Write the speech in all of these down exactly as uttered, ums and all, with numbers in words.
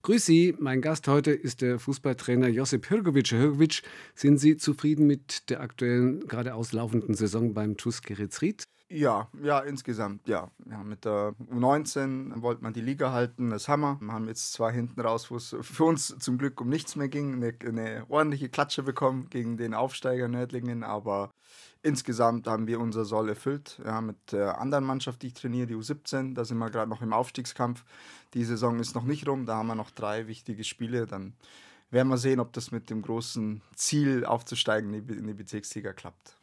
Grüß Sie, mein Gast heute ist der Fußballtrainer Josip Hrgović. Herr Hrgović, sind Sie zufrieden mit der aktuellen, gerade auslaufenden Saison beim TuS Geretsried? Ja, ja, insgesamt, ja. Ja, mit der U neunzehn wollte man die Liga halten, das haben wir. Wir haben jetzt zwar hinten raus, wo es für uns zum Glück um nichts mehr ging, eine, eine ordentliche Klatsche bekommen gegen den Aufsteiger Nördlingen, aber insgesamt haben wir unser Soll erfüllt. Ja, mit der anderen Mannschaft, die ich trainiere, die U siebzehn, da sind wir gerade noch im Aufstiegskampf. Die Saison ist noch nicht rum, da haben wir noch drei wichtige Spiele, dann werden wir sehen, ob das mit dem großen Ziel aufzusteigen in die, in die Bezirksliga klappt.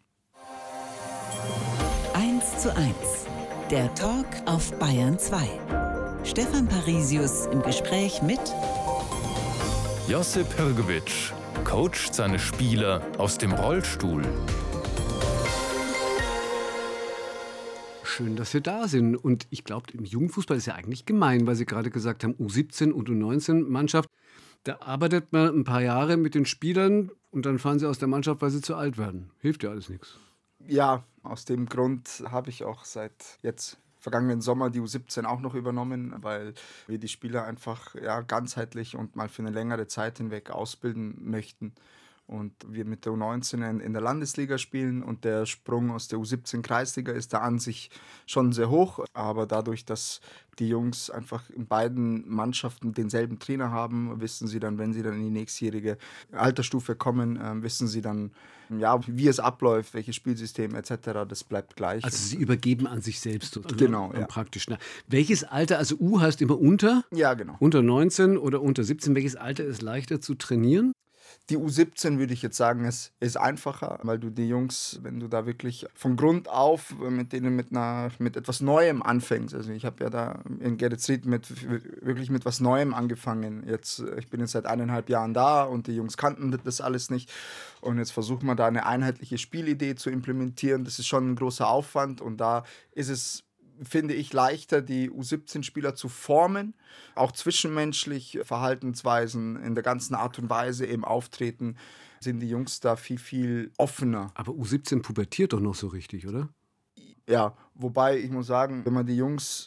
eins zu eins, der Talk auf Bayern zwei. Stefan Parisius im Gespräch mit Josip Hrgović coacht seine Spieler aus dem Rollstuhl. Schön, dass Sie da sind. Und ich glaube, im Jugendfußball ist ja eigentlich gemein, weil Sie gerade gesagt haben, U siebzehn und U neunzehn Mannschaft. Da arbeitet man ein paar Jahre mit den Spielern und dann fahren sie aus der Mannschaft, weil sie zu alt werden. Hilft ja alles nichts. Ja, aus dem Grund habe ich auch seit jetzt vergangenen Sommer die U siebzehn auch noch übernommen, weil wir die Spieler einfach ja, ganzheitlich und mal für eine längere Zeit hinweg ausbilden möchten. Und wir mit der U neunzehn in der Landesliga spielen und der Sprung aus der U siebzehn Kreisliga ist da an sich schon sehr hoch. Aber dadurch, dass die Jungs einfach in beiden Mannschaften denselben Trainer haben, wissen sie dann, wenn sie dann in die nächstjährige Altersstufe kommen, äh, wissen sie dann, ja, wie es abläuft, welches Spielsystem et cetera. Das bleibt gleich. Also sie übergeben an sich selbst. Oder? Genau, ja. Praktisch. Na, welches Alter, also U heißt immer unter? Ja, genau. Unter neunzehn oder unter siebzehn. Welches Alter ist leichter zu trainieren? Die U siebzehn würde ich jetzt sagen, ist, ist einfacher, weil du die Jungs, wenn du da wirklich von Grund auf mit denen mit, einer, mit etwas Neuem anfängst. Also ich habe ja da in Geretsried mit, wirklich mit was Neuem angefangen. Jetzt, ich bin jetzt seit eineinhalb Jahren da und die Jungs kannten das alles nicht. Und jetzt versuchen wir da eine einheitliche Spielidee zu implementieren. Das ist schon ein großer Aufwand und da ist es, finde ich, leichter, die U siebzehn-Spieler zu formen, auch zwischenmenschlich, Verhaltensweisen, in der ganzen Art und Weise im Auftreten, sind die Jungs da viel, viel offener. Aber U siebzehn pubertiert doch noch so richtig, oder? Ja, wobei ich muss sagen, wenn man die Jungs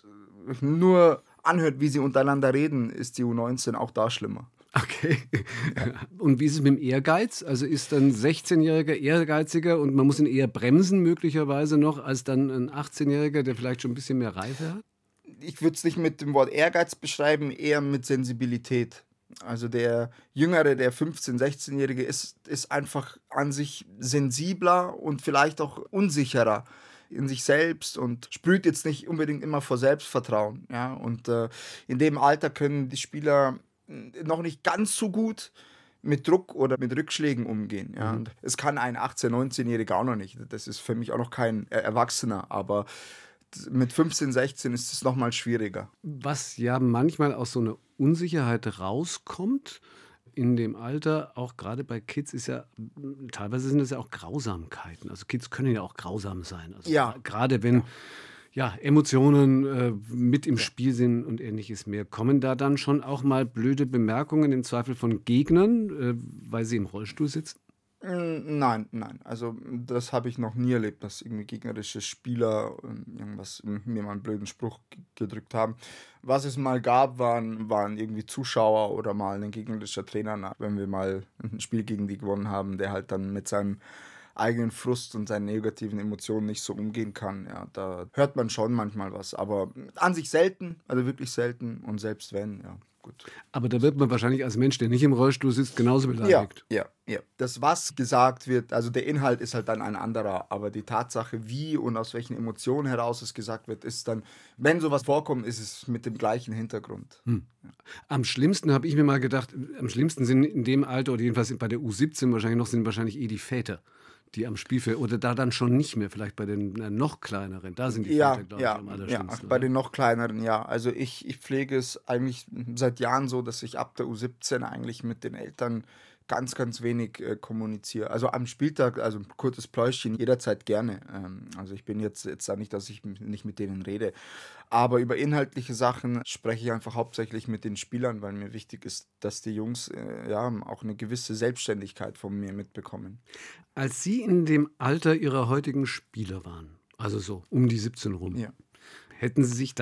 nur anhört, wie sie untereinander reden, ist die U neunzehn auch da schlimmer. Okay. Und wie ist es mit dem Ehrgeiz? Also ist ein sechzehnjähriger ehrgeiziger und man muss ihn eher bremsen möglicherweise noch, als dann ein achtzehnjähriger, der vielleicht schon ein bisschen mehr Reife hat? Ich würde es nicht mit dem Wort Ehrgeiz beschreiben, eher mit Sensibilität. Also der Jüngere, der fünfzehn-, sechzehnjährige ist, ist einfach an sich sensibler und vielleicht auch unsicherer in sich selbst und sprüht jetzt nicht unbedingt immer vor Selbstvertrauen. Ja? Und äh, in dem Alter können die Spieler noch nicht ganz so gut mit Druck oder mit Rückschlägen umgehen. Ja. Mhm. Und es kann ein achtzehn-, neunzehnjähriger auch noch nicht. Das ist für mich auch noch kein Erwachsener, aber mit fünfzehn, sechzehn ist es noch mal schwieriger. Was ja manchmal aus so einer Unsicherheit rauskommt in dem Alter, auch gerade bei Kids, ist ja, teilweise sind es ja auch Grausamkeiten. Also Kids können ja auch grausam sein. Also Ja. Gerade wenn ja, Emotionen äh, mit im Spiel sind und Ähnliches mehr. Kommen da dann schon auch mal blöde Bemerkungen, im Zweifel von Gegnern, äh, weil sie im Rollstuhl sitzen? Nein, nein. Also das habe ich noch nie erlebt, dass irgendwie gegnerische Spieler äh, irgendwas mir mal einen blöden Spruch g- gedrückt haben. Was es mal gab, waren, waren irgendwie Zuschauer oder mal ein gegnerischer Trainer, wenn wir mal ein Spiel gegen die gewonnen haben, der halt dann mit seinem eigenen Frust und seinen negativen Emotionen nicht so umgehen kann. Ja, da hört man schon manchmal was, aber an sich selten, also wirklich selten und selbst wenn, ja, gut. Aber da wird man wahrscheinlich als Mensch, der nicht im Rollstuhl sitzt, genauso Ja, beleidigt. ja, ja. Das, was gesagt wird, also der Inhalt ist halt dann ein anderer, aber die Tatsache, wie und aus welchen Emotionen heraus es gesagt wird, ist dann, wenn sowas vorkommt, ist es mit dem gleichen Hintergrund. Hm. Am schlimmsten habe ich mir mal gedacht, am schlimmsten sind in dem Alter oder jedenfalls bei der U siebzehn wahrscheinlich noch, sind wahrscheinlich eh die Väter, die am Spielfeld, oder da dann schon nicht mehr, vielleicht bei den äh, noch kleineren, da sind die Ja, Väter, glaube ja, ich, am ja, allerschlimmsten. bei oder? den noch kleineren, ja. Also ich, ich pflege es eigentlich seit Jahren so, dass ich ab der U siebzehn eigentlich mit den Eltern ganz, ganz wenig äh, kommuniziere. Also am Spieltag, also ein kurzes Pläuschchen, jederzeit gerne. Ähm, also ich bin jetzt, jetzt da nicht, dass ich m- nicht mit denen rede. Aber über inhaltliche Sachen spreche ich einfach hauptsächlich mit den Spielern, weil mir wichtig ist, dass die Jungs äh, ja auch eine gewisse Selbstständigkeit von mir mitbekommen. Als Sie in dem Alter Ihrer heutigen Spieler waren, also so um die siebzehn rum, Ja. hätten Sie sich da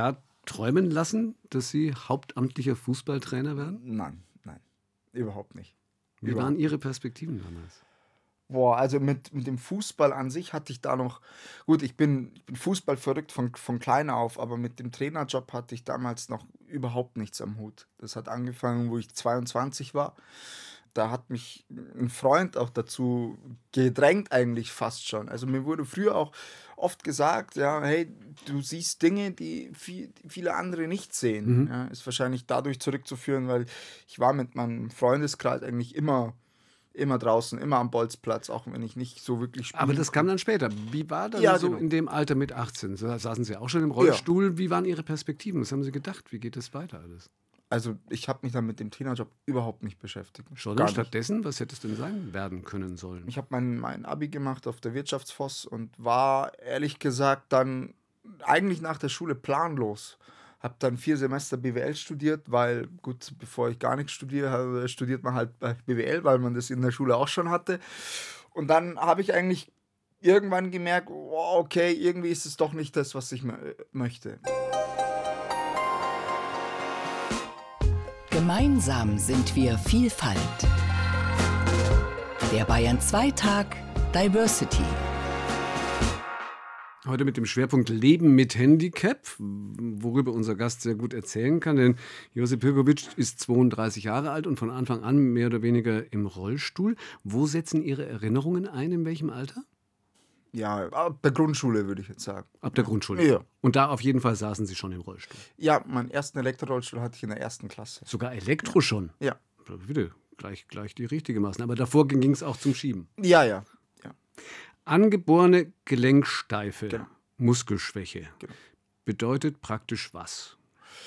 träumen lassen, dass Sie hauptamtlicher Fußballtrainer werden? Nein, nein, überhaupt nicht. Wie Überhaupt waren Ihre Perspektiven damals? Boah, also mit, mit dem Fußball an sich hatte ich da noch, gut, ich bin, ich bin Fußball verrückt von, von klein auf, aber mit dem Trainerjob hatte ich damals noch überhaupt nichts am Hut. Das hat angefangen, wo ich zweiundzwanzig war. Da hat mich ein Freund auch dazu gedrängt eigentlich fast schon. Also mir wurde früher auch oft gesagt, ja, hey, du siehst Dinge, die, viel, die viele andere nicht sehen. Mhm. Ja, ist wahrscheinlich dadurch zurückzuführen, weil ich war mit meinem Freundeskreis eigentlich immer Immer draußen, immer am Bolzplatz, auch wenn ich nicht so wirklich spiele. Aber das kam dann später. Wie war das Ja, so genau. in dem Alter mit achtzehn? So, saßen Sie auch schon im Rollstuhl? Wie waren Ihre Perspektiven? Was haben Sie gedacht? Wie geht es weiter alles? Also ich habe mich dann mit dem Trainerjob überhaupt nicht beschäftigt. Schon Gar nicht. stattdessen, was hätte es denn sein werden können sollen? Ich habe mein, mein Abi gemacht auf der Wirtschaftsfoss und war ehrlich gesagt dann eigentlich nach der Schule planlos. Habe dann vier Semester B W L studiert, weil, gut, bevor ich gar nichts studiere, habe- studiert man halt bei B W L, weil man das in der Schule auch schon hatte. Und dann habe ich eigentlich irgendwann gemerkt, oh, okay, irgendwie ist es doch nicht das, was ich mö- möchte. Gemeinsam sind wir Vielfalt. Der Bayern zwei Tag Diversity. Heute mit dem Schwerpunkt Leben mit Handicap, worüber unser Gast sehr gut erzählen kann. Denn Josip Pirkovic ist zweiunddreißig Jahre alt und von Anfang an mehr oder weniger im Rollstuhl. Wo setzen Ihre Erinnerungen ein? In welchem Alter? Ja, ab der Grundschule würde ich jetzt sagen. Ab der Grundschule? Ja. Und da auf jeden Fall saßen Sie schon im Rollstuhl? Ja, meinen ersten Elektrorollstuhl hatte ich in der ersten Klasse. Sogar Elektro schon? Ja. Bitte, gleich, gleich die richtige Maßnahme. Aber davor ging es auch zum Schieben. Ja, ja. ja. Angeborene Gelenksteife, Genau. Muskelschwäche, Genau. bedeutet praktisch was?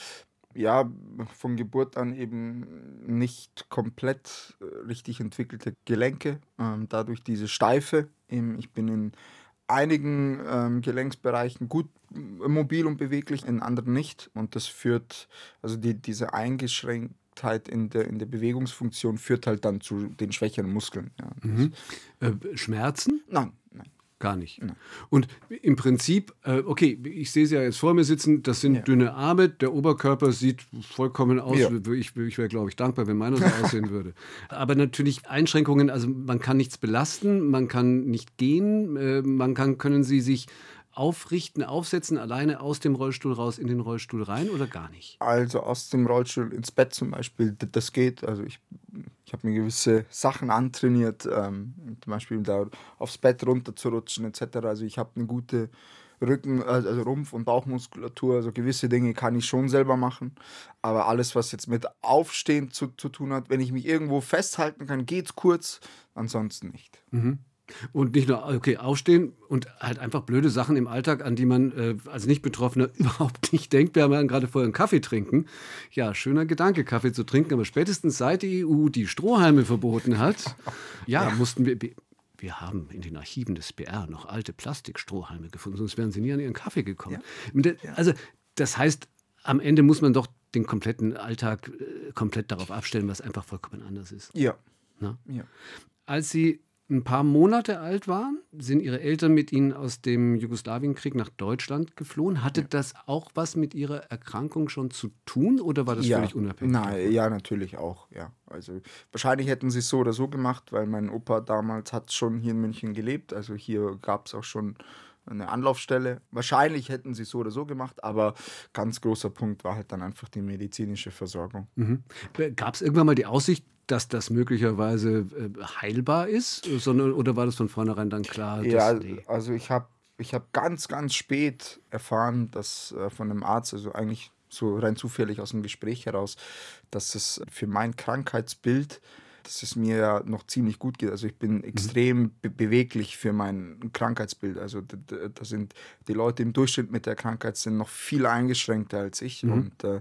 Ja, von Geburt an eben nicht komplett äh, richtig entwickelte Gelenke, ähm, dadurch diese Steife. Eben, ich bin in einigen ähm, Gelenksbereichen gut äh, mobil und beweglich, in anderen nicht. Und das führt, also die, diese Eingeschränktheit in der, in der Bewegungsfunktion führt halt dann zu den schwächeren Muskeln. Ja. Mhm. Äh, Schmerzen? Nein, nein. Gar nicht. Nein. Und im Prinzip, äh, okay, ich sehe Sie ja jetzt vor mir sitzen, das sind Ja. dünne Arme, der Oberkörper sieht vollkommen aus. Ja. Ich, ich wäre, glaube ich, dankbar, wenn meiner so aussehen würde. Aber natürlich Einschränkungen, also man kann nichts belasten, man kann nicht gehen, äh, man kann, können Sie sich aufrichten, aufsetzen, alleine aus dem Rollstuhl raus in den Rollstuhl rein oder gar nicht? Also aus dem Rollstuhl ins Bett zum Beispiel, d- das geht. Also ich, ich habe mir gewisse Sachen antrainiert, ähm, zum Beispiel da aufs Bett runter zu rutschen et cetera. Also ich habe eine gute Rücken-, also Rumpf- und Bauchmuskulatur. Also gewisse Dinge kann ich schon selber machen. Aber alles, was jetzt mit Aufstehen zu, zu tun hat, wenn ich mich irgendwo festhalten kann, geht's kurz, ansonsten nicht. Mhm. Und nicht nur, okay, aufstehen und halt einfach blöde Sachen im Alltag, an die man äh, als Nicht-Betroffener überhaupt nicht denkt. Wir haben ja gerade vorher einen Kaffee trinken. Ja, schöner Gedanke, Kaffee zu trinken, aber spätestens seit die E U die Strohhalme verboten hat, ja, mussten wir, wir haben in den Archiven des B R noch alte Plastikstrohhalme gefunden, sonst wären sie nie an ihren Kaffee gekommen. Und da- Also, das heißt, am Ende muss man doch den kompletten Alltag äh, komplett darauf abstellen, was einfach vollkommen anders ist. Ja. Ne? ja. Als Sie ein paar Monate alt waren, sind Ihre Eltern mit Ihnen aus dem Jugoslawienkrieg nach Deutschland geflohen. Hatte das auch was mit Ihrer Erkrankung schon zu tun oder war das ja. völlig unabhängig? Nein, ja, natürlich auch, ja. Also wahrscheinlich hätten sie es so oder so gemacht, weil mein Opa damals hat schon hier in München gelebt. Also hier gab es auch schon eine Anlaufstelle. Wahrscheinlich hätten sie es so oder so gemacht, aber ganz großer Punkt war halt dann einfach die medizinische Versorgung. Mhm. Gab es irgendwann mal die Aussicht, dass das möglicherweise äh, heilbar ist? Sondern, oder war das von vornherein dann klar? Ja, dass, nee. also ich habe ich hab ganz, ganz spät erfahren, dass äh, von einem Arzt, also eigentlich so rein zufällig aus dem Gespräch heraus, dass es für mein Krankheitsbild, dass es mir ja noch ziemlich gut geht. Also ich bin extrem be beweglich für mein Krankheitsbild. Also da, da sind die Leute im Durchschnitt mit der Krankheit sind noch viel eingeschränkter als ich. Mhm. Und äh,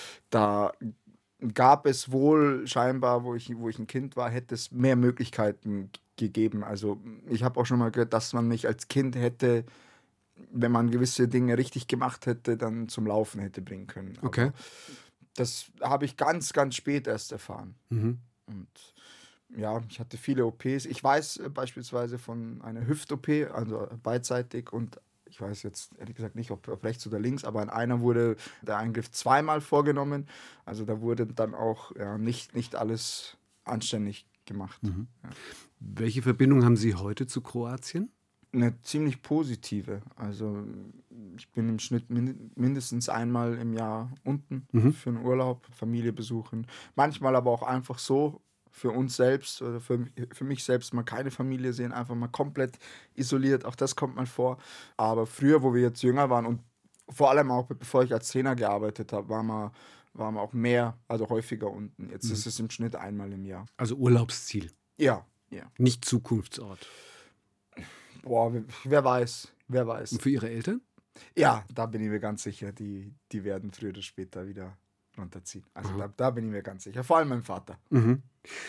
da gab es wohl scheinbar, wo ich, wo ich ein Kind war, hätte es mehr Möglichkeiten g- gegeben. Also ich habe auch schon mal gehört, dass man mich als Kind hätte, wenn man gewisse Dinge richtig gemacht hätte, dann zum Laufen hätte bringen können. Aber Okay. das habe ich ganz, ganz spät erst erfahren. Mhm. Und ja, ich hatte viele O Ps. Ich weiß äh, beispielsweise von einer Hüft-O P, also beidseitig, und Ich weiß jetzt ehrlich gesagt nicht, ob, ob rechts oder links, aber an einer wurde der Eingriff zweimal vorgenommen. Also da wurde dann auch ja, nicht, nicht alles anständig gemacht. Mhm. Ja. Welche Verbindung haben Sie heute zu Kroatien? Eine ziemlich positive. Also ich bin im Schnitt min- mindestens einmal im Jahr unten Mhm. für einen Urlaub, Familie besuchen. Manchmal aber auch einfach so für uns selbst oder für, für mich selbst mal keine Familie sehen, einfach mal komplett isoliert. Auch das kommt mal vor. Aber früher, wo wir jetzt jünger waren und vor allem auch bevor ich als Trainer gearbeitet habe, waren wir, waren wir auch mehr, also häufiger unten. Jetzt Mhm. ist es im Schnitt einmal im Jahr. Also Urlaubsziel, Ja, ja. nicht Zukunftsort. Boah, wer weiß, wer weiß. Und für Ihre Eltern? Ja, da bin ich mir ganz sicher, die, die werden früher oder später wieder runterziehen. Also Aha. da, da bin ich mir ganz sicher. Vor allem mein Vater. Mhm.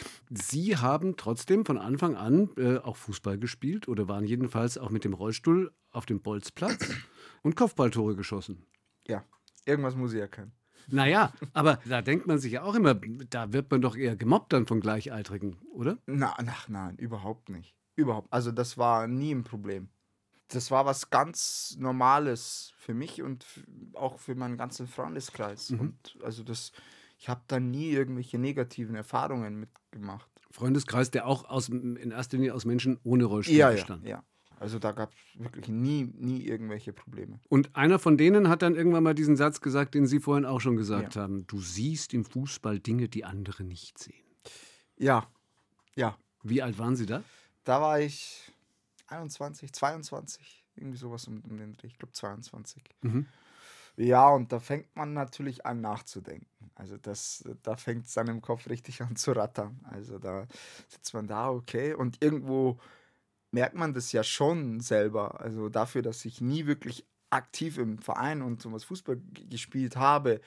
Sie haben trotzdem von Anfang an äh, auch Fußball gespielt oder waren jedenfalls auch mit dem Rollstuhl auf dem Bolzplatz und Kopfballtore geschossen. Ja, irgendwas muss ich ja können. Naja, aber da denkt man sich ja auch immer, da wird man doch eher gemobbt dann von Gleichaltrigen, oder? Na, na, nein, überhaupt nicht. Überhaupt. Also das war nie ein Problem. Das war was ganz Normales für mich und f- auch für meinen ganzen Freundeskreis. Mhm. Und also das, ich habe da nie irgendwelche negativen Erfahrungen mitgemacht. Freundeskreis, der auch aus, in erster Linie aus Menschen ohne Rollstuhl Ja, ja, bestand. ja. Also da gab es wirklich nie, nie irgendwelche Probleme. Und einer von denen hat dann irgendwann mal diesen Satz gesagt, den Sie vorhin auch schon gesagt Ja. haben. Du siehst im Fußball Dinge, die andere nicht sehen. Ja, ja. Wie alt waren Sie da? Da war ich einundzwanzig, zweiundzwanzig, irgendwie sowas um, um den Dreh. Ich glaube zweiundzwanzig. Mhm. Ja, und da fängt man natürlich an nachzudenken. Also das, da fängt es dann im Kopf richtig an zu rattern. Also da sitzt man da, okay, und irgendwo merkt man das ja schon selber. Also dafür, dass ich nie wirklich aktiv im Verein und sowas Fußball g- gespielt habe,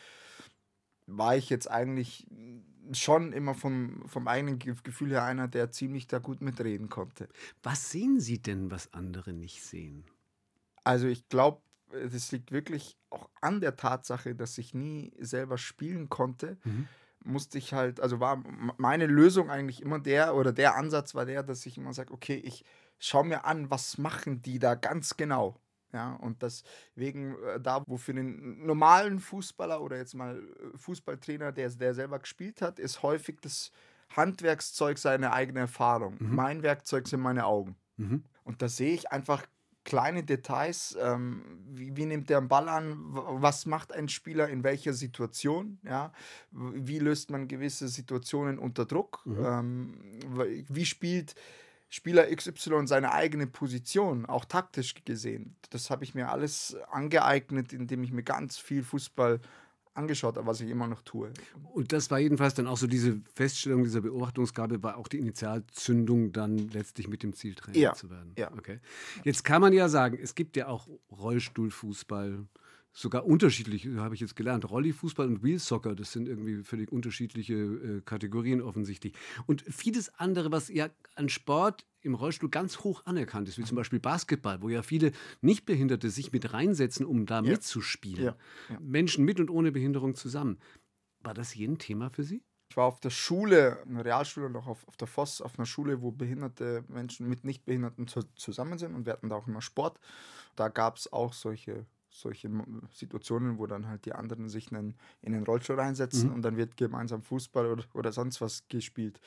war ich jetzt eigentlich schon immer vom, vom eigenen Ge- Gefühl her einer, der ziemlich da gut mitreden konnte. Was sehen Sie denn, was andere nicht sehen? Also ich glaube, das liegt wirklich auch an der Tatsache, dass ich nie selber spielen konnte. Mhm. Musste ich halt, also war m- meine Lösung eigentlich immer der, oder der Ansatz war der, dass ich immer sage, okay, ich schaue mir an, was machen die da ganz genau. Ja, und deswegen äh, da, wo für den normalen Fußballer oder jetzt mal äh, Fußballtrainer, der, der selber gespielt hat, ist häufig das Handwerkszeug seine eigene Erfahrung. Mhm. Mein Werkzeug sind meine Augen. Mhm. Und da sehe ich einfach kleine Details, ähm, wie, wie nimmt der einen Ball an, w- was macht ein Spieler in welcher Situation, ja? W- wie löst man gewisse Situationen unter Druck, Mhm. ähm, w- wie spielt Spieler X Y seine eigene Position, auch taktisch gesehen. Das habe ich mir alles angeeignet, indem ich mir ganz viel Fußball angeschaut habe, was ich immer noch tue. Und das war jedenfalls dann auch so diese Feststellung, dieser Beobachtungsgabe, war auch die Initialzündung, dann letztlich mit dem Ziel Trainer Ja, zu werden. ja. Okay. Jetzt kann man ja sagen, es gibt ja auch Rollstuhlfußball, sogar unterschiedlich, habe ich jetzt gelernt. Rolli-Fußball und Wheelsoccer, das sind irgendwie völlig unterschiedliche äh, Kategorien offensichtlich. Und vieles andere, was ja an Sport im Rollstuhl ganz hoch anerkannt ist, wie zum Beispiel Basketball, wo ja viele Nichtbehinderte sich mit reinsetzen, um da Ja. mitzuspielen. Ja, ja. Menschen mit und ohne Behinderung zusammen. War das je ein Thema für Sie? Ich war auf der Schule, in der Realschule, noch auf, auf der Voss, auf einer Schule, wo behinderte Menschen mit Nichtbehinderten zu, zusammen sind, und wir hatten da auch immer Sport. Da gab es auch solche, solche Mo- Situationen, wo dann halt die anderen sich einen, in den Rollstuhl reinsetzen Mhm. und dann wird gemeinsam Fußball oder, oder sonst was gespielt.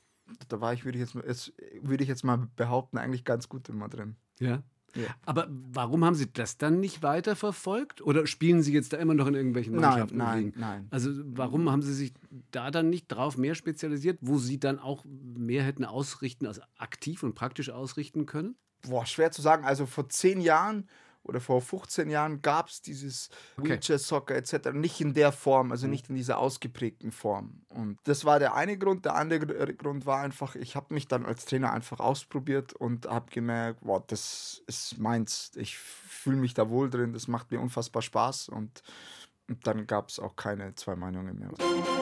Da war ich, würde ich jetzt, mal- jetzt, würde ich jetzt mal behaupten, eigentlich ganz gut immer drin. Ja. Ja. Aber warum haben Sie das dann nicht weiterverfolgt? Oder spielen Sie jetzt da immer noch in irgendwelchen Nein, Mannschaften? nein, Ligen? nein. Also warum haben Sie sich da dann nicht drauf mehr spezialisiert, wo Sie dann auch mehr hätten ausrichten, also aktiv und praktisch ausrichten können? Boah, schwer zu sagen. Also vor zehn Jahren oder vor fünfzehn Jahren gab es dieses Okay. Wheelchair-Soccer et cetera nicht in der Form, also nicht in dieser ausgeprägten Form. Und das war der eine Grund. Der andere Gr- Grund war einfach, ich habe mich dann als Trainer einfach ausprobiert und habe gemerkt, wow, das ist meins. Ich fühle mich da wohl drin, das macht mir unfassbar Spaß. Und, und dann gab es auch keine zwei Meinungen mehr.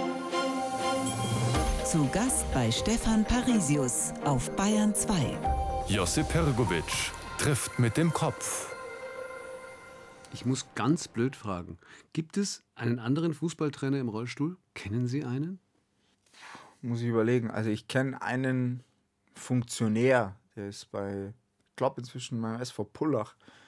Zu Gast bei Stefan Parisius auf Bayern zwei. Josip Pergovic trifft mit dem Kopf. Ich muss ganz blöd fragen. Gibt es einen anderen Fußballtrainer im Rollstuhl? Kennen Sie einen? Muss ich überlegen. Also ich kenne einen Funktionär, der ist bei, ich glaube inzwischen beim S V Pullach,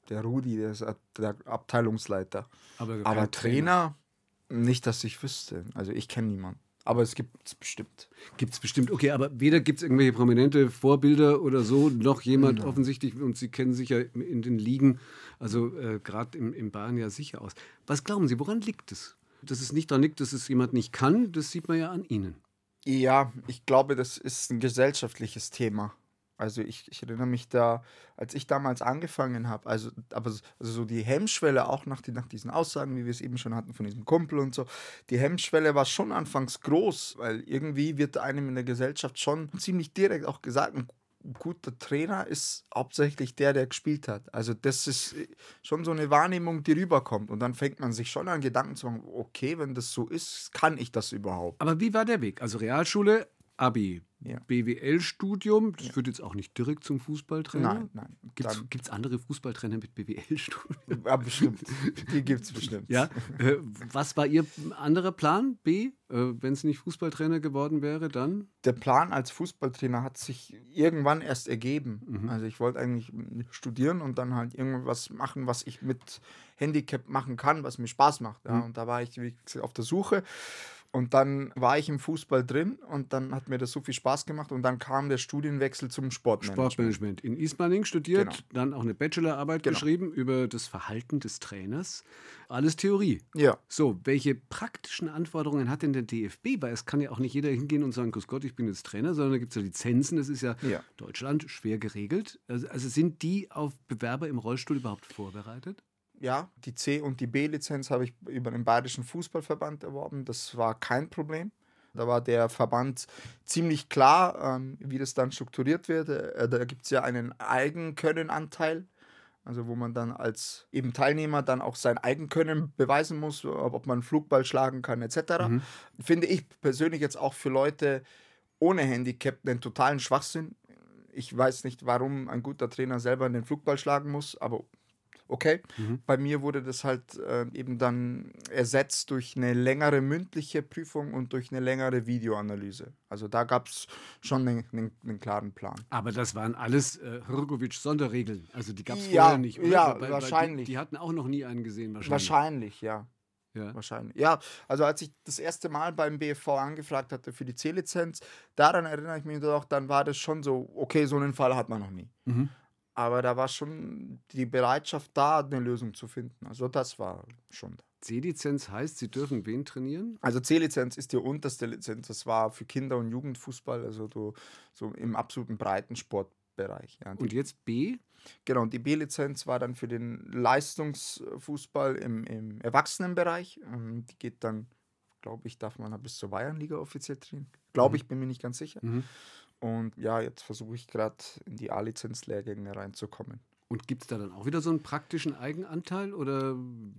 der Rudi, der ist der Abteilungsleiter. Aber, kein Aber Trainer, nicht, dass ich wüsste. Also ich kenne niemanden. Aber es gibt es bestimmt. Gibt es bestimmt. Okay, aber weder gibt es irgendwelche prominente Vorbilder oder so, noch jemand Nein. offensichtlich, und Sie kennen sich ja in den Ligen, also äh, gerade im, im Bayern ja sicher aus. Was glauben Sie, woran liegt es? Dass es nicht daran liegt, dass es jemand nicht kann, das sieht man ja an Ihnen. Ja, ich glaube, das ist ein gesellschaftliches Thema. Also ich, ich erinnere mich da, als ich damals angefangen habe, also, aber so- also so die Hemmschwelle, auch nach, die, nach diesen Aussagen, wie wir es eben schon hatten von diesem Kumpel und so, die Hemmschwelle war schon anfangs groß, weil irgendwie wird einem in der Gesellschaft schon ziemlich direkt auch gesagt, ein guter Trainer ist hauptsächlich der, der gespielt hat. Also das ist schon so eine Wahrnehmung, die rüberkommt. Und dann fängt man sich schon an Gedanken zu machen, okay, wenn das so ist, kann ich das überhaupt? Aber wie war der Weg? Also Realschule, Abi, Ja. B W L-Studium, das führt jetzt auch nicht direkt zum Fußballtrainer? Nein, nein. Dann- Gibt es andere Fußballtrainer mit B W L-Studium? Ja, bestimmt. Die gibt es bestimmt. Ja, äh, was war Ihr anderer Plan, B? Äh, Wenn es nicht Fußballtrainer geworden wäre, dann? Der Plan als Fußballtrainer hat sich irgendwann erst ergeben. Also ich wollte eigentlich studieren und dann halt irgendwas machen, was ich mit Handicap machen kann, was mir Spaß macht. Ja. Und da war ich wie gesagt, auf der Suche. Und dann war ich im Fußball drin und dann hat mir das so viel Spaß gemacht und dann kam der Studienwechsel zum Sportmanagement. Sportmanagement. In Ismaning studiert, Genau. dann auch eine Bachelorarbeit Genau. geschrieben über das Verhalten des Trainers. Alles Theorie. Ja. So, welche praktischen Anforderungen hat denn der D F B? Weil es kann ja auch nicht jeder hingehen und sagen, Grüß Gott, ich bin jetzt Trainer, sondern da gibt es ja Lizenzen, das ist ja, Ja. Deutschland schwer geregelt. Also, also sind die auf Bewerber im Rollstuhl überhaupt vorbereitet? Ja, die C- und die B-Lizenz habe ich über den Bayerischen Fußballverband erworben. Das war kein Problem. Da war der Verband ziemlich klar, ähm, wie das dann strukturiert wird. Äh, da gibt es ja einen Eigenkönnenanteil, also wo man dann als eben Teilnehmer dann auch sein Eigenkönnen beweisen muss, ob ob man einen Flugball schlagen kann et cetera. Finde ich persönlich jetzt auch für Leute ohne Handicap einen totalen Schwachsinn. Ich weiß nicht, warum ein guter Trainer selber den Flugball schlagen muss, aber okay. Bei mir wurde das halt äh, eben dann ersetzt durch eine längere mündliche Prüfung und durch eine längere Videoanalyse. Also da gab es schon einen, einen, einen klaren Plan. Aber das waren alles äh, Hrgovic-Sonderregeln. Also die gab es Ja, vorher nicht, oder? ja, Weil- weil wahrscheinlich. Die, die hatten auch noch nie einen gesehen, wahrscheinlich. Wahrscheinlich, ja. Ja. Wahrscheinlich. Ja, also als ich das erste Mal beim B F V angefragt hatte für die C-Lizenz, daran erinnere ich mich doch, dann war das schon so, okay, so einen Fall hat man noch nie. Mhm. Aber da war schon die Bereitschaft da, eine Lösung zu finden. Also das war schon da. C-Lizenz heißt, Sie dürfen wen trainieren? Also C-Lizenz ist die unterste Lizenz. Das war für Kinder- und Jugendfußball, also so, so im absoluten Breitensportbereich. Ja. Und jetzt B? Genau, und die B-Lizenz war dann für den Leistungsfußball im, im Erwachsenenbereich. Ähm, Die geht dann, glaube ich, darf man bis zur Bayernliga offiziell trainieren. Glaube ich, bin mir nicht ganz sicher. Mhm. Und ja, jetzt versuche ich gerade in die A-Lizenz-Lehrgänge reinzukommen. Und gibt es da dann auch wieder so einen praktischen Eigenanteil? Oder?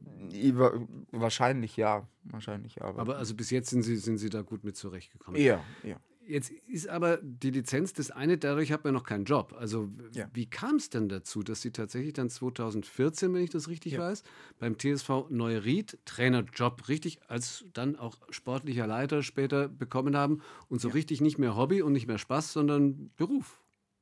I- wa- Wahrscheinlich ja, wahrscheinlich ja. Aber also bis jetzt sind Sie, sind Sie da gut mit zurechtgekommen. ja, ja. Jetzt ist aber die Lizenz das eine, dadurch hat man noch keinen Job. Also w- Ja. wie kam es denn dazu, dass Sie tatsächlich dann zweitausendvierzehn, wenn ich das richtig Ja. weiß, beim T S V Neuried Trainerjob richtig als dann auch sportlicher Leiter später bekommen haben und so richtig nicht mehr Hobby und nicht mehr Spaß, sondern Beruf?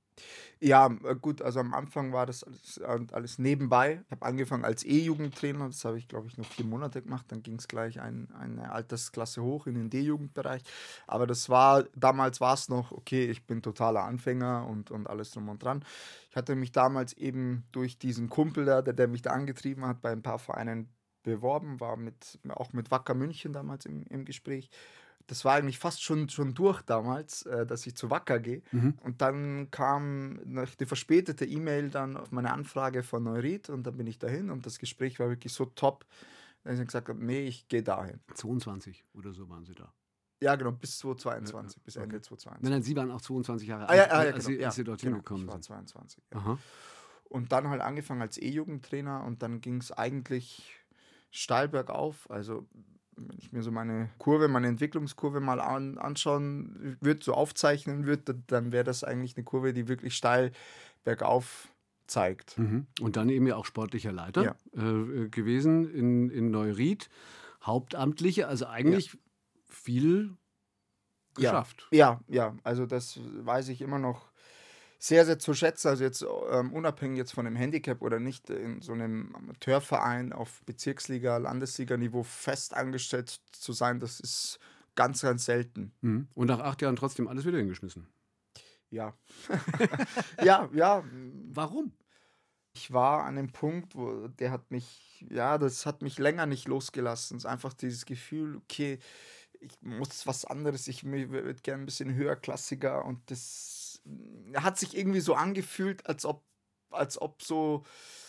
Ja, äh, gut, also am Anfang war das alles, äh, alles nebenbei. Ich habe angefangen als E-Jugendtrainer, das habe ich, glaube ich, nur vier Monate gemacht. Dann ging es gleich ein, eine Altersklasse hoch in den D-Jugendbereich. Aber das war, damals war es noch, okay, ich bin totaler Anfänger und, und alles drum und dran. Ich hatte mich damals eben durch diesen Kumpel, da, der, der mich da angetrieben hat, bei ein paar Vereinen beworben, war mit, auch mit Wacker München damals im, im Gespräch. Das war eigentlich fast schon, schon durch damals, äh, dass ich zu Wacker gehe. Und dann kam noch die verspätete E-Mail dann auf meine Anfrage von Neuried und dann bin ich dahin und das Gespräch war wirklich so top, dass ich dann gesagt habe, nee, ich gehe dahin. zweiundzwanzig oder so waren Sie da. Ja, genau, bis zweitausendzweiundzwanzig, Ja, ja, bis okay. Ende Nein, zweitausendzweiundzwanzig. nein, Sie waren auch zweiundzwanzig Jahre Ah, ja, alt, ah, ne, ja, als, genau, Sie, ja, als Sie dorthin genau, gekommen ich war sind. zweiundzwanzig. Ja. Aha. Und dann halt angefangen als E-Jugendtrainer und dann ging es eigentlich steil bergauf. Also wenn ich mir so meine Kurve, meine Entwicklungskurve mal an, anschauen würde, so aufzeichnen würde, dann wäre das eigentlich eine Kurve, die wirklich steil bergauf zeigt. Mhm. Und dann eben ja auch sportlicher Leiter Ja. äh, gewesen in, in Neuried. Hauptamtliche, also eigentlich viel geschafft. Ja, ja, also das weiß ich immer noch sehr, sehr zu schätzen. Also jetzt ähm, unabhängig jetzt von dem Handicap oder nicht, in so einem Amateurverein auf Bezirksliga, Landesliga-Niveau fest angestellt zu sein, das ist ganz, ganz selten. Mhm. Und nach acht Jahren trotzdem alles wieder hingeschmissen. Ja. ja, ja. Warum? Ich war an dem Punkt, wo der hat mich, ja, das hat mich länger nicht losgelassen. Es ist einfach dieses Gefühl, okay, ich muss was anderes, ich würde gerne ein bisschen höherklassiger und das hat sich irgendwie so angefühlt, als ob, als ob so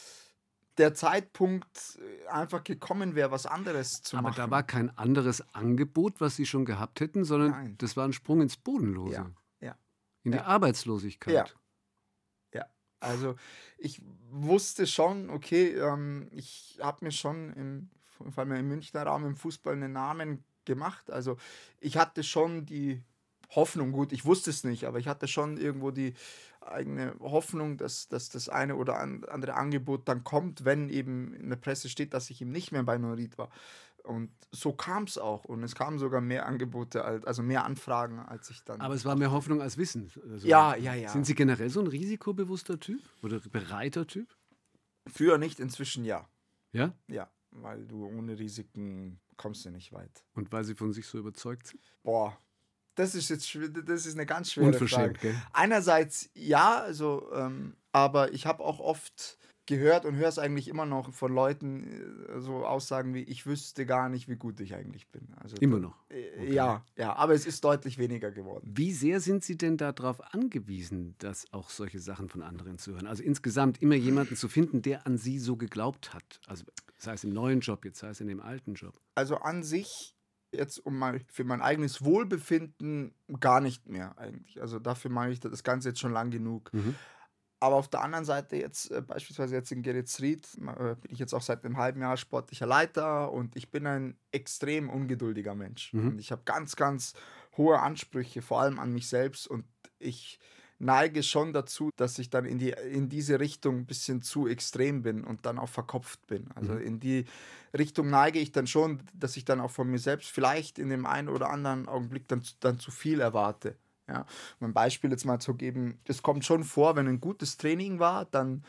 der Zeitpunkt einfach gekommen wäre, was anderes zu Aber machen. da war kein anderes Angebot, was Sie schon gehabt hätten, sondern Nein. das war ein Sprung ins Bodenlose. Ja, ja. In die Ja. Arbeitslosigkeit. Ja. Ja, also ich wusste schon, okay, ähm, ich habe mir schon im, vor allem im Münchner Raum im Fußball einen Namen gemacht. Also ich hatte schon die Hoffnung, gut, ich wusste es nicht, aber ich hatte schon irgendwo die eigene Hoffnung, dass, dass das eine oder andere Angebot dann kommt, wenn eben in der Presse steht, dass ich eben nicht mehr bei Norit war. Und so kam es auch. Und es kamen sogar mehr Angebote, als, also mehr Anfragen, als ich dann... Aber es war mehr Hoffnung als Wissen. Also, Ja, ja, ja. Sind Sie generell so ein risikobewusster Typ oder bereiter Typ? Früher nicht, inzwischen ja. Ja? Ja, weil du ohne Risiken kommst du nicht weit. Und weil Sie von sich so überzeugt sind? Boah, das ist jetzt schw- das ist eine ganz schwere Unverschämt, Frage. gell? Einerseits ja, also, ähm, aber ich habe auch oft gehört und höre es eigentlich immer noch von Leuten, äh, so Aussagen wie, ich wüsste gar nicht, wie gut ich eigentlich bin. Also, Immer noch? Äh, Ja, ja, aber es ist deutlich weniger geworden. Wie sehr sind Sie denn darauf angewiesen, dass auch solche Sachen von anderen zu hören? Also insgesamt immer jemanden zu finden, der an Sie so geglaubt hat. Also sei es im neuen Job, jetzt sei es in dem alten Job. Also an sich, jetzt um mal für mein eigenes Wohlbefinden gar nicht mehr eigentlich. Also dafür mache ich das Ganze jetzt schon lang genug. Mhm. Aber auf der anderen Seite jetzt, äh, beispielsweise jetzt in Geretsried, äh, bin ich jetzt auch seit einem halben Jahr sportlicher Leiter und ich bin ein extrem ungeduldiger Mensch. Mhm. Und ich habe ganz, ganz hohe Ansprüche, vor allem an mich selbst. Und ich neige schon dazu, dass ich dann in, die, in diese Richtung ein bisschen zu extrem bin und dann auch verkopft bin. Also Mhm. in die Richtung neige ich dann schon, dass ich dann auch von mir selbst vielleicht in dem einen oder anderen Augenblick dann, dann zu viel erwarte. Ja, um ein Beispiel jetzt mal zu geben, das kommt schon vor, wenn ein gutes Training war, dann,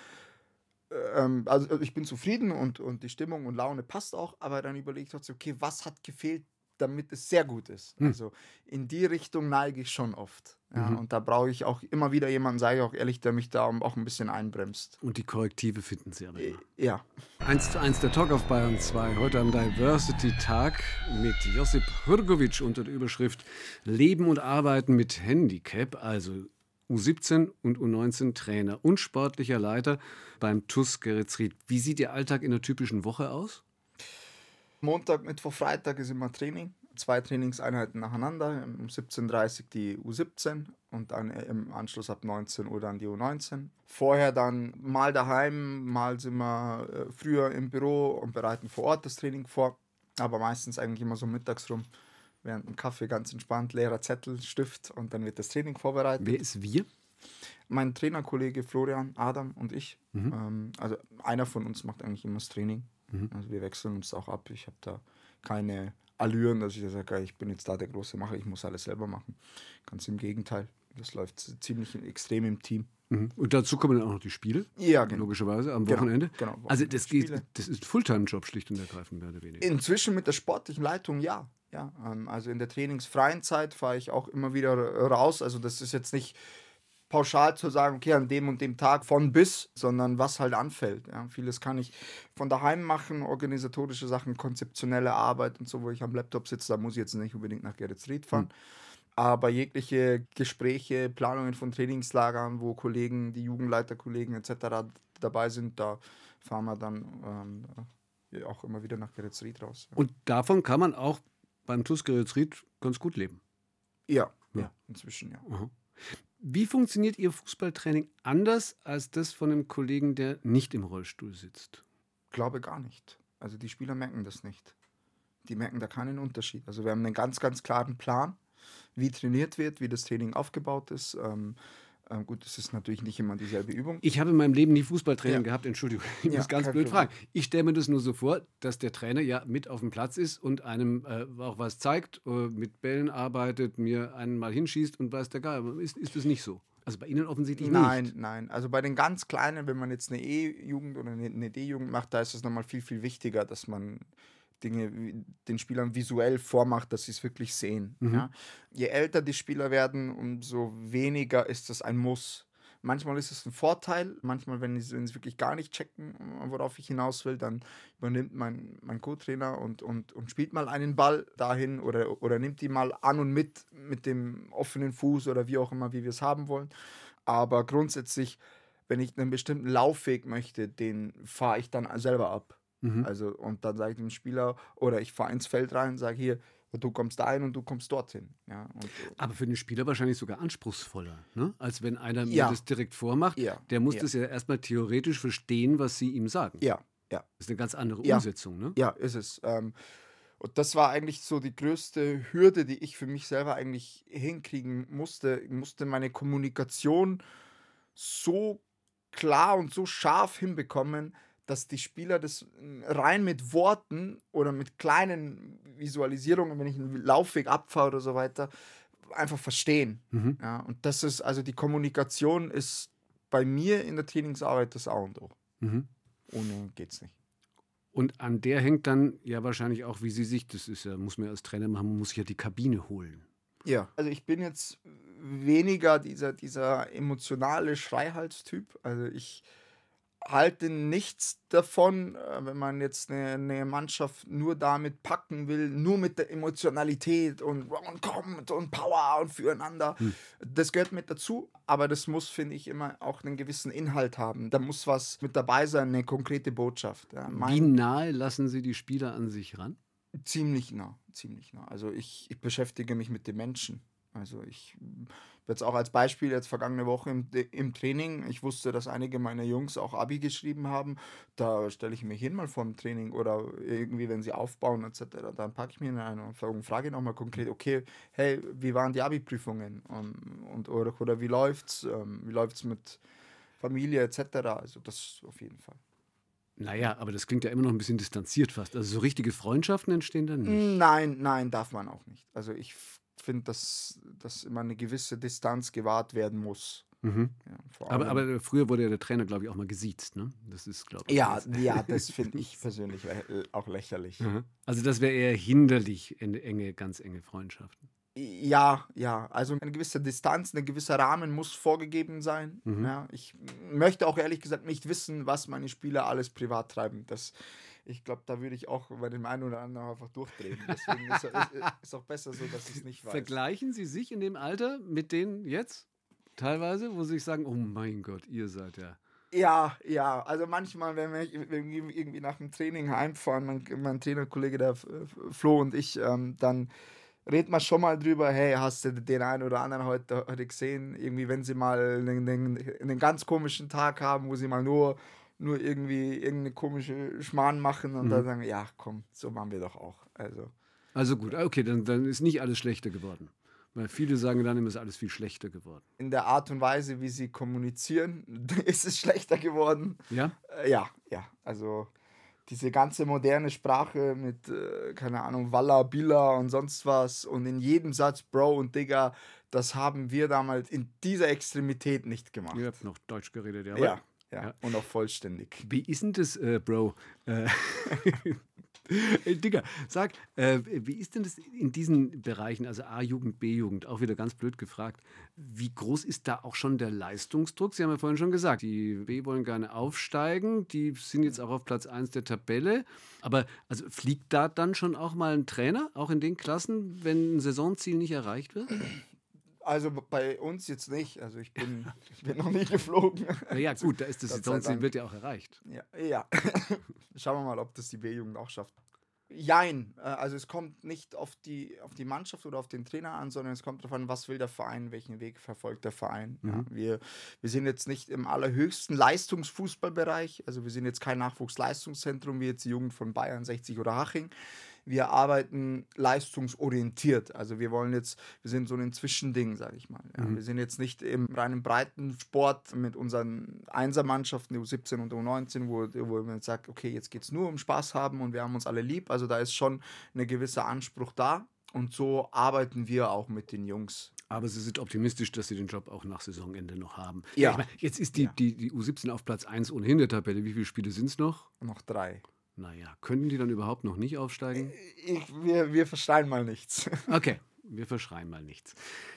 ähm, also ich bin zufrieden und, und die Stimmung und Laune passt auch, aber dann überlege ich trotzdem, okay, was hat gefehlt, damit es sehr gut ist. Hm. Also in die Richtung neige ich schon oft. Ja, Mhm. und da brauche ich auch immer wieder jemanden, sage ich auch ehrlich, der mich da auch ein bisschen einbremst. Und die Korrektive finden Sie aber Äh, immer. Ja. eins zu eins der Talk auf Bayern zwei, heute am Diversity-Tag mit Josip Hrgovic unter der Überschrift Leben und Arbeiten mit Handicap, also U siebzehn und U neunzehn Trainer und sportlicher Leiter beim T U S Geretsried. Wie sieht Ihr Alltag in einer typischen Woche aus? Montag, Mittwoch, Freitag ist immer Training. Zwei Trainingseinheiten nacheinander. Um siebzehn Uhr dreißig die U siebzehn und dann im Anschluss ab neunzehn Uhr dann die U neunzehn. Vorher dann mal daheim, mal sind wir äh, früher im Büro und bereiten vor Ort das Training vor. Aber meistens eigentlich immer so mittags rum, während dem Kaffee ganz entspannt, leerer Zettel, Stift und dann wird das Training vorbereitet. Wer ist wir? Mein Trainerkollege Florian, Adam und ich. Mhm. Ähm, also einer von uns macht eigentlich immer das Training. Mhm. Also wir wechseln uns auch ab. Ich habe da keine Allüren, dass ich sage, ich bin jetzt da der große Macher, ich muss alles selber machen. Ganz im Gegenteil. Das läuft ziemlich extrem im Team. Mhm. Und dazu kommen dann auch noch die Spiele, Ja, genau. logischerweise, am Genau, Wochenende. genau, Also das, geht, Spiele. das ist Fulltime-Job schlicht und ergreifend, mehr oder weniger. Inzwischen mit der sportlichen Leitung, ja. ja ähm, also in der trainingsfreien Zeit fahre ich auch immer wieder raus. Also das ist jetzt nicht pauschal zu sagen, okay, an dem und dem Tag von bis, sondern was halt anfällt. Ja. Vieles kann ich von daheim machen, organisatorische Sachen, konzeptionelle Arbeit und so, wo ich am Laptop sitze, da muss ich jetzt nicht unbedingt nach Geretsried fahren. Mhm. Aber jegliche Gespräche, Planungen von Trainingslagern, wo Kollegen, die Jugendleiterkollegen et cetera dabei sind, da fahren wir dann ähm, auch immer wieder nach Geretsried raus. Ja. Und davon kann man auch beim T U S Geretsried ganz gut leben. Ja, Ja. ja, inzwischen ja. Aha. Wie funktioniert Ihr Fußballtraining anders als das von einem Kollegen, der nicht im Rollstuhl sitzt? Glaube gar nicht. Also die Spieler merken das nicht. Die merken da keinen Unterschied. Also wir haben einen ganz, ganz klaren Plan, wie trainiert wird, wie das Training aufgebaut ist. Ähm, ähm, gut, das ist natürlich nicht immer dieselbe Übung. Ich habe in meinem Leben nie Fußballtraining Ja. gehabt, Entschuldigung, ich Ja, muss ganz kein blöd Problem. fragen. Ich stelle mir das nur so vor, dass der Trainer ja mit auf dem Platz ist und einem äh, auch was zeigt, äh, mit Bällen arbeitet, mir einen mal hinschießt und weiß der Geil. Ist, ist das nicht so? Also bei Ihnen offensichtlich Nein, nicht. nein. Also bei den ganz Kleinen, wenn man jetzt eine E-Jugend oder eine, eine D-Jugend macht, da ist es nochmal viel, viel wichtiger, dass man Dinge wie- den Spielern visuell vormacht, dass sie es wirklich sehen. Mhm. Ja? Je älter die Spieler werden, umso weniger ist das ein Muss. Manchmal ist es ein Vorteil, manchmal, wenn sie, wenn sie wirklich gar nicht checken, worauf ich hinaus will, dann übernimmt mein, mein Co-Trainer und, und, und spielt mal einen Ball dahin oder, oder nimmt die mal an und mit mit dem offenen Fuß oder wie auch immer, wie wir es haben wollen. Aber grundsätzlich, wenn ich einen bestimmten Laufweg möchte, den fahre ich dann selber ab. Mhm. Also, und dann sage ich dem Spieler, oder ich fahre ins Feld rein und sage hier, du kommst dahin und du kommst dorthin. Ja, und, Aber für den Spieler wahrscheinlich sogar anspruchsvoller, ne? Als wenn einer mir Ja. das direkt vormacht. Ja. Der muss Ja. das ja erstmal theoretisch verstehen, was Sie ihm sagen. ja, ja. Das ist eine ganz andere Ja. Umsetzung, ne? Ja, ist es. Ähm, und das war eigentlich so die größte Hürde, die ich für mich selber eigentlich hinkriegen musste. Ich musste meine Kommunikation so klar und so scharf hinbekommen, dass die Spieler das mm, rein mit Worten oder mit kleinen Visualisierungen, wenn ich einen Laufweg abfahre oder so weiter, einfach verstehen. Mhm. Ja, und das ist, also die Kommunikation ist bei mir in der Trainingsarbeit das A und O. Mhm. Ohne geht's nicht. Und an der hängt dann ja wahrscheinlich auch, wie Sie sich, das ist ja, muss man ja als Trainer machen, man muss sich ja die Kabine holen. Ja. Also ich bin jetzt weniger dieser, dieser emotionale Schreihalstyp. Also ich halte nichts davon, äh, wenn man jetzt eine, eine Mannschaft nur damit packen will, nur mit der Emotionalität und, und kommt und Power und füreinander. Hm. Das gehört mit dazu, aber das muss, finde ich, immer auch einen gewissen Inhalt haben. Da muss was mit dabei sein, eine konkrete Botschaft. Ja. Wie Mein, nahe lassen Sie die Spieler an sich ran? ziemlich nah, ziemlich nah. Also ich, ich beschäftige mich mit den Menschen. Also ich jetzt auch als Beispiel jetzt vergangene Woche im, im Training, ich wusste, dass einige meiner Jungs auch Abi geschrieben haben, da stelle ich mich hin mal vor dem Training oder irgendwie, wenn sie aufbauen et cetera, dann packe ich mir eine und frage, frage nochmal konkret, okay, hey, wie waren die Abi-Prüfungen und, und oder, oder wie läuft's, ähm, wie läuft's mit Familie et cetera. Also das auf jeden Fall. Naja, aber das klingt ja immer noch ein bisschen distanziert fast. Also so richtige Freundschaften entstehen dann nicht. Nein, nein, darf man auch nicht. Also ich finde, dass, dass immer eine gewisse Distanz gewahrt werden muss. Mhm. Ja, vor Aber, allem- aber früher wurde ja der Trainer, glaube ich, auch mal gesiezt, ne? Das ist, glaube ich. ja, das- ja, das finde ich persönlich lä- auch lächerlich. Mhm. Also das wäre eher hinderlich, in enge, ganz enge Freundschaften. Ja, ja, also eine gewisse Distanz, ein gewisser Rahmen muss vorgegeben sein. Mhm. Ja, ich möchte auch ehrlich gesagt nicht wissen, was meine Spieler alles privat treiben. Das, ich glaube, da würde ich auch bei dem einen oder anderen einfach durchdrehen. Deswegen ist es auch besser so, dass ich es nicht weiß. Vergleichen Sie sich in dem Alter mit denen jetzt? Teilweise, wo Sie sich sagen, oh mein Gott, ihr seid ja... Ja, ja, also manchmal, wenn wir wenn wir irgendwie nach dem Training heimfahren, mein, mein Trainerkollege, der Flo und ich, ähm, dann redet man schon mal drüber, hey, hast du den einen oder anderen heute, heute gesehen? Irgendwie, wenn sie mal einen, einen, einen ganz komischen Tag haben, wo sie mal nur, nur irgendwie irgendeine komische Schmarrn machen und Mhm. dann sagen, ja, komm, so machen wir doch auch. Also, Also gut, okay, dann, dann ist nicht alles schlechter geworden. Weil viele sagen dann immer, ist alles viel schlechter geworden. in der Art und Weise, wie sie kommunizieren, ist es schlechter geworden. Ja? Äh, Ja, ja, also diese ganze moderne Sprache mit, äh, keine Ahnung, Walla, Billa und sonst was und in jedem Satz Bro und Digga, das haben wir damals in dieser Extremität nicht gemacht. Ihr habt noch Deutsch geredet, ja. Ja, aber- ja, Ja. und auch vollständig. Wie ist denn das, äh, Bro? Äh, Ey, Digga, sag, äh, wie ist denn das in diesen Bereichen, also A-Jugend, B-Jugend, auch wieder ganz blöd gefragt, wie groß ist da auch schon der Leistungsdruck? Sie haben ja vorhin schon gesagt, die B wollen gerne aufsteigen, die sind jetzt auch auf Platz eins der Tabelle, aber also fliegt da dann schon auch mal ein Trainer, auch in den Klassen, wenn ein Saisonziel nicht erreicht wird? Also bei uns jetzt nicht, also ich bin, ich bin noch nie geflogen. Ja, gut, da ist das Gott sei Saisonziel, Dank. wird ja auch erreicht. Ja, ja. Schauen wir mal, ob das die B-Jugend auch schafft. Jein, äh, also es kommt nicht auf die, auf die Mannschaft oder auf den Trainer an, sondern es kommt darauf an, was will der Verein, welchen Weg verfolgt der Verein. Ja, wir, wir sind jetzt nicht im allerhöchsten Leistungsfußballbereich, also wir sind jetzt kein Nachwuchsleistungszentrum wie jetzt die Jugend von Bayern, sechzig oder Haching. Wir arbeiten leistungsorientiert, also wir wollen jetzt, wir sind so ein Zwischending, sage ich mal. Ja. Wir sind jetzt nicht im reinen Breitensport mit unseren Einsermannschaften, die U siebzehn und U neunzehn, wo, wo man jetzt sagt, okay, jetzt geht es nur um Spaß haben und wir haben uns alle lieb. Also da ist schon ein gewisser Anspruch da und so arbeiten wir auch mit den Jungs. Aber Sie sind optimistisch, dass Sie den Job auch nach Saisonende noch haben. Ja. Ich meine, jetzt ist die, Ja. die, die U siebzehn auf Platz eins ohnehin der Tabelle. Wie viele Spiele sind es noch? Noch drei. Naja, können die dann überhaupt noch nicht aufsteigen? Ich, wir, wir verschreien mal nichts. Okay, wir verschreien mal nichts.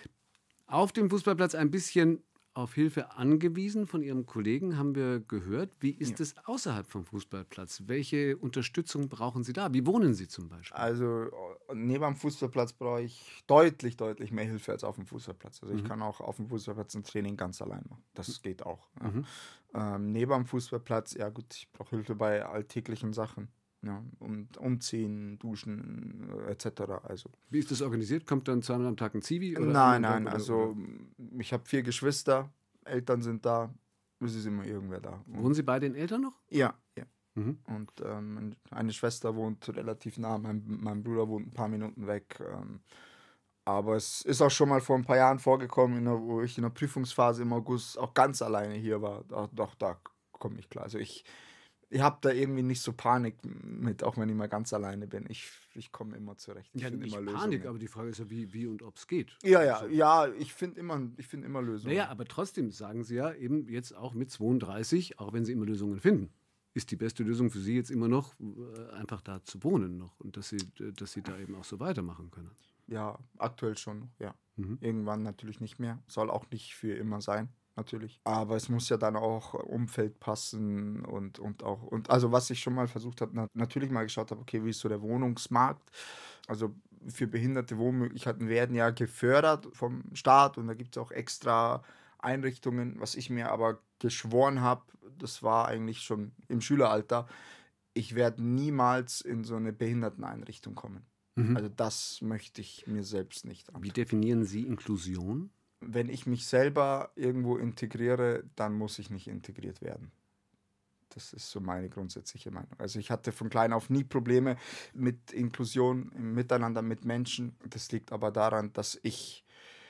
Auf dem Fußballplatz ein bisschen auf Hilfe angewiesen von Ihrem Kollegen, haben wir gehört. Wie ist Ja. es außerhalb vom Fußballplatz? Welche Unterstützung brauchen Sie da? Wie wohnen Sie zum Beispiel? Also neben dem Fußballplatz brauche ich deutlich, deutlich mehr Hilfe als auf dem Fußballplatz. Also ich Mhm. kann auch auf dem Fußballplatz ein Training ganz allein machen. Das geht auch. Ja. Mhm. Ähm, neben dem Fußballplatz, ja gut, ich brauche Hilfe bei alltäglichen Sachen. Ja, und umziehen, duschen äh, et cetera. Also Wie ist das organisiert? Kommt dann zweimal am Tag ein Zivi? Oder nein, einmal am nein, Tag also oder- ich habe vier Geschwister, Eltern sind da, es ist immer irgendwer da. Und, Wohnen Sie bei den Eltern noch? ja, ja. Mhm. Und ähm, eine Schwester wohnt relativ nah, mein, mein Bruder wohnt ein paar Minuten weg. Ähm, aber es ist auch schon mal vor ein paar Jahren vorgekommen, in der, wo ich in der Prüfungsphase im August auch ganz alleine hier war. Doch, doch da komme ich klar. Also ich, ich habe da irgendwie nicht so Panik mit, auch wenn ich mal ganz alleine bin. Ich, ich komme immer zurecht. Ich Ja, finde nicht immer Panik, Lösungen. aber die Frage ist ja, wie, wie und ob es geht. Ja, ja, Also, ja, ich finde immer, ich find immer Lösungen. Naja, aber trotzdem sagen Sie ja eben jetzt auch mit zweiunddreißig, auch wenn Sie immer Lösungen finden, ist die beste Lösung für Sie jetzt immer noch, äh, einfach da zu wohnen noch und dass Sie, äh, dass Sie da eben auch so weitermachen können. Ja, aktuell schon noch, ja. Mhm. Irgendwann natürlich nicht mehr. Soll auch nicht für immer sein, natürlich. Aber es muss ja dann auch Umfeld passen und, und auch, und also was ich schon mal versucht habe, na, natürlich mal geschaut habe, okay, wie ist so der Wohnungsmarkt? Also für behinderte Wohnmöglichkeiten werden ja gefördert vom Staat und da gibt es auch extra Einrichtungen, was ich mir aber geschworen habe, das war eigentlich schon im Schüleralter, ich werde niemals in so eine Behinderteneinrichtung kommen. Mhm. Also das möchte ich mir selbst nicht Wie antun. definieren Sie Inklusion? Wenn ich mich selber irgendwo integriere, dann muss ich nicht integriert werden. Das ist so meine grundsätzliche Meinung. Also ich hatte von klein auf nie Probleme mit Inklusion im Miteinander mit Menschen. Das liegt aber daran, dass ich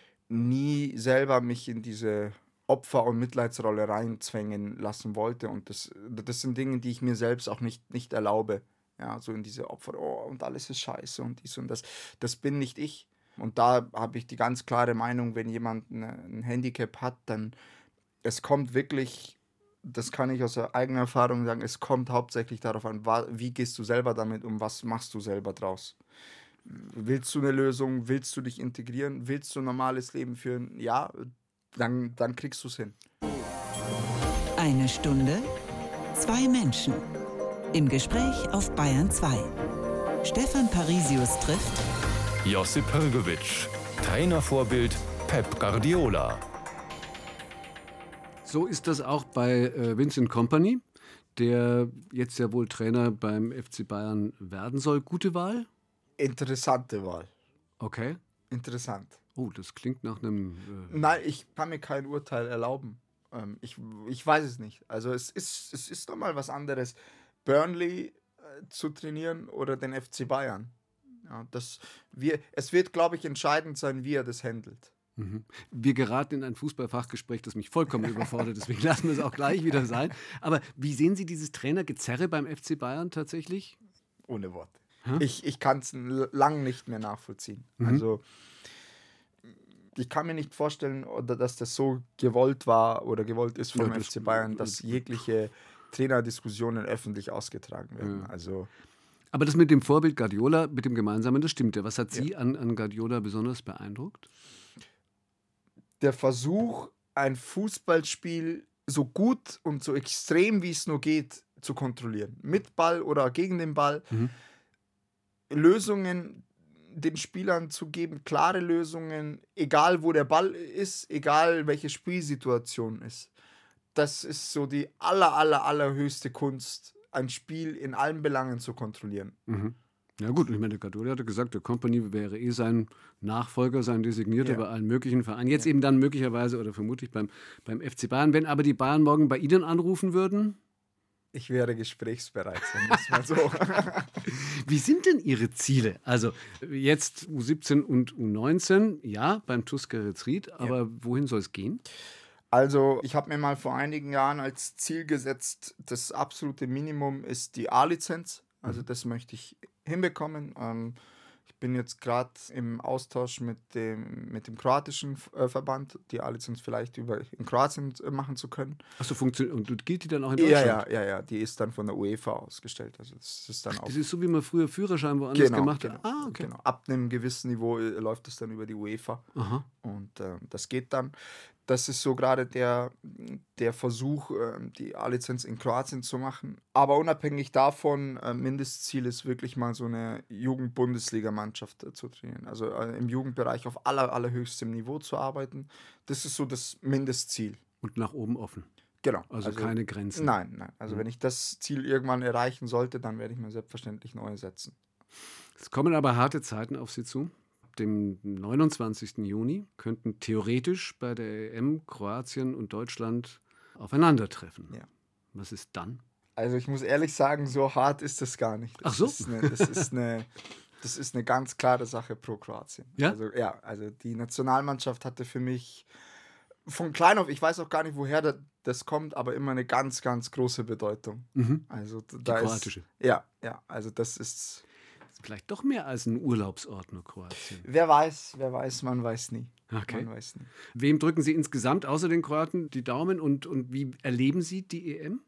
nie selber mich in diese Opfer- und Mitleidsrolle reinzwängen lassen wollte. Und das, das sind Dinge, die ich mir selbst auch nicht, nicht erlaube. Ja, so in diese Opfer, oh, und alles ist scheiße und dies und das. Das bin nicht ich. Und da habe ich die ganz klare Meinung, wenn jemand eine, ein Handicap hat, dann es kommt wirklich, das kann ich aus eigener Erfahrung sagen, es kommt hauptsächlich darauf an, wa- wie gehst du selber damit um, was machst du selber draus. Willst du eine Lösung, willst du dich integrieren, willst du ein normales Leben führen, ja, dann, dann kriegst du es hin. Eine Stunde, zwei Menschen. Im Gespräch auf Bayern zwei. Stefan Parisius trifft Josip Hrgović, Trainervorbild Pep Guardiola. So ist das auch bei äh, Vincent Kompany, der jetzt ja wohl Trainer beim F C Bayern werden soll. Gute Wahl? Interessante Wahl. Okay. Interessant. Oh, das klingt nach einem... Äh, Nein, ich kann mir kein Urteil erlauben. Ähm, ich, ich weiß es nicht. Also es ist, es ist doch mal was anderes, Burnley äh, zu trainieren oder den F C Bayern. Ja, das, wir, es wird, glaube ich, entscheidend sein, wie er das handelt. Mhm. Wir geraten in ein Fußballfachgespräch, das mich vollkommen überfordert, deswegen lassen wir es auch gleich wieder sein. Aber wie sehen Sie dieses Trainergezerre beim F C Bayern tatsächlich? Ohne Worte. Hä? Ich, ich kann es lang nicht mehr nachvollziehen. Mhm. Also ich kann mir nicht vorstellen, oder dass das so gewollt war oder gewollt ist vom Ja, das- F C Bayern, dass jegliche Trainerdiskussionen öffentlich ausgetragen werden. Ja. Also Aber das mit dem Vorbild Guardiola, mit dem Gemeinsamen, das stimmt ja. Was hat Sie an, an Guardiola besonders beeindruckt? der Versuch, ein Fußballspiel so gut und so extrem wie es nur geht zu kontrollieren. Mit Ball oder gegen den Ball. Mhm. Lösungen den Spielern zu geben, klare Lösungen, egal wo der Ball ist, egal welche Spielsituation ist. Das ist so die aller, aller, allerhöchste Kunst, ein Spiel in allen Belangen zu kontrollieren. Mhm. Ja gut, ich meine, der Guardiola hatte gesagt, der Kompany wäre eh sein Nachfolger, sein Designierter Ja. bei allen möglichen Vereinen. Jetzt eben dann möglicherweise oder vermutlich beim, beim F C Bayern. Wenn aber die Bayern morgen bei Ihnen anrufen würden, Ich wäre gesprächsbereit, sagen wir es mal so. wie sind denn Ihre Ziele? Also jetzt U siebzehn und U neunzehn, ja, beim T U S Geretsried, aber wohin soll es gehen? Also ich habe mir mal vor einigen Jahren als Ziel gesetzt, das absolute Minimum ist die A-Lizenz. Also das möchte ich hinbekommen. Ähm, Ich bin jetzt gerade im Austausch mit dem, mit dem kroatischen äh, Verband, die A-Lizenz vielleicht über, in Kroatien äh, machen zu können. Achso, funktioniert. Und gilt die dann auch in Ja, Deutschland? ja, ja, ja, die ist dann von der UEFA ausgestellt. Also das ist dann Ach, auch. das ist so, wie man früher Führerschein woanders Genau, gemacht genau, hat. Ah, okay. genau. Ab einem gewissen Niveau äh, läuft das dann über die UEFA. Aha. Und äh, das geht dann. Das ist so gerade der, der Versuch, äh, die A-Lizenz in Kroatien zu machen. Aber unabhängig davon, äh, Mindestziel ist wirklich mal so eine Jugend-Bundesliga-Mannschaft äh, zu trainieren. Also äh, im Jugendbereich auf aller, allerhöchstem Niveau zu arbeiten. Das ist so das Mindestziel. Und nach oben offen. Genau. Also, keine Grenzen. Nein, nein. Also Mhm. wenn ich das Ziel irgendwann erreichen sollte, dann werde ich mir selbstverständlich neue setzen. Es kommen aber harte Zeiten auf Sie zu. Ab dem neunundzwanzigsten Juni könnten theoretisch bei der E M Kroatien und Deutschland aufeinandertreffen. Ja. Was ist dann? Also ich muss ehrlich sagen, so hart ist das gar nicht. Das Ach so? Ist eine, das, ist eine, das ist eine ganz klare Sache pro Kroatien. Ja? Also, ja, also die Nationalmannschaft hatte für mich von klein auf, ich weiß auch gar nicht, woher das, das kommt, aber immer eine ganz, ganz große Bedeutung. Mhm. Also Die da kroatische. ist, ja, ja, also das ist, Vielleicht doch mehr als ein Urlaubsort nur Kroatien. wer weiß, wer weiß, man weiß nie. Okay. Man weiß nie. Wem drücken Sie insgesamt außer den Kroaten die Daumen und, und wie erleben Sie die E M?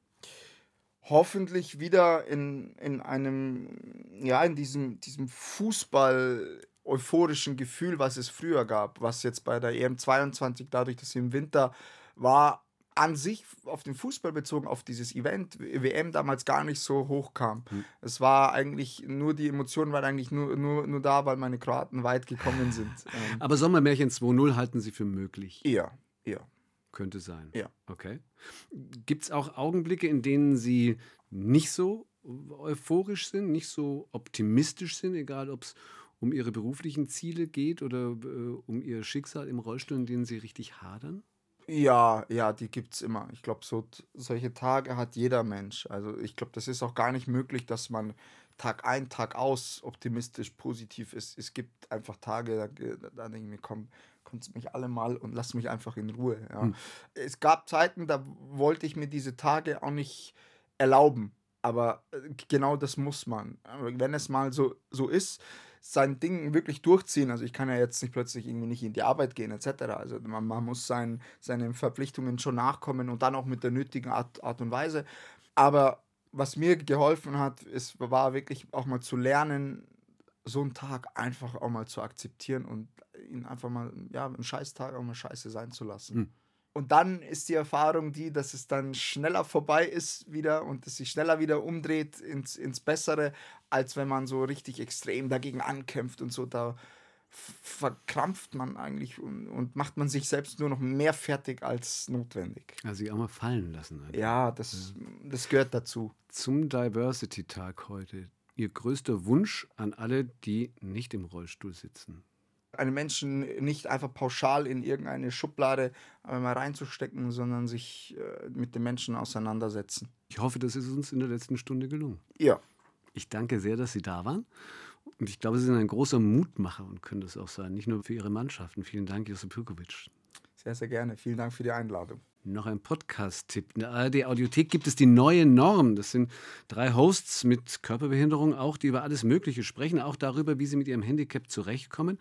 Hoffentlich wieder in, in einem, ja, in diesem, diesem Fußball euphorischen Gefühl, was es früher gab, was jetzt bei der E M zweiundzwanzig, dadurch, dass sie im Winter war, an sich auf den Fußball bezogen, auf dieses Event, W M damals gar nicht so hoch kam. Hm. Es war eigentlich nur, die Emotionen waren eigentlich nur, nur, nur da, weil meine Kroaten weit gekommen sind. Ähm, Aber Sommermärchen zwei null halten Sie für möglich. eher, eher. Könnte sein. Ja. Okay. Gibt es auch Augenblicke, in denen Sie nicht so euphorisch sind, nicht so optimistisch sind, egal ob es um Ihre beruflichen Ziele geht oder äh, um Ihr Schicksal im Rollstuhl, in denen Sie richtig hadern? Ja, ja, die gibt's immer. Ich glaube, so, solche Tage hat jeder Mensch. Also ich glaube, das ist auch gar nicht möglich, dass man Tag ein, Tag aus optimistisch, positiv ist. Es gibt einfach Tage, da, da denke ich mir, komm, kommt mich alle mal und lass mich einfach in Ruhe. Ja. Hm. Es gab Zeiten, da wollte ich mir diese Tage auch nicht erlauben. Aber äh, genau das muss man. Aber wenn es mal so, so ist, sein Ding wirklich durchziehen. Also ich kann ja jetzt nicht plötzlich irgendwie nicht in die Arbeit gehen et cetera. Also man, man muss sein, seinen Verpflichtungen schon nachkommen und dann auch mit der nötigen Art, Art und Weise. Aber was mir geholfen hat, ist, war wirklich auch mal zu lernen, so einen Tag einfach auch mal zu akzeptieren und ihn einfach mal, ja, einen Scheißtag auch mal scheiße sein zu lassen. Hm. Und dann ist die Erfahrung die, dass es dann schneller vorbei ist wieder und es sich schneller wieder umdreht ins, ins Bessere, als wenn man so richtig extrem dagegen ankämpft und so. Da f- verkrampft man eigentlich und, und macht man sich selbst nur noch mehr fertig als notwendig. Also Sie auch mal fallen lassen. Einfach. Ja, das, das gehört dazu. Zum Diversity-Tag heute. Ihr größter Wunsch an alle, die nicht im Rollstuhl sitzen? Einen Menschen nicht einfach pauschal in irgendeine Schublade äh, mal reinzustecken, sondern sich äh, mit den Menschen auseinandersetzen. Ich hoffe, das ist uns in der letzten Stunde gelungen. Ja. Ich danke sehr, dass Sie da waren. Und ich glaube, Sie sind ein großer Mutmacher und können das auch sein, nicht nur für Ihre Mannschaften. Vielen Dank, Josip Pirkovic. Sehr, sehr gerne. Vielen Dank für die Einladung. Noch ein Podcast-Tipp. In der A R D-Audiothek gibt es die neue Norm. Das sind drei Hosts mit Körperbehinderung, auch die über alles Mögliche sprechen, auch darüber, wie sie mit ihrem Handicap zurechtkommen.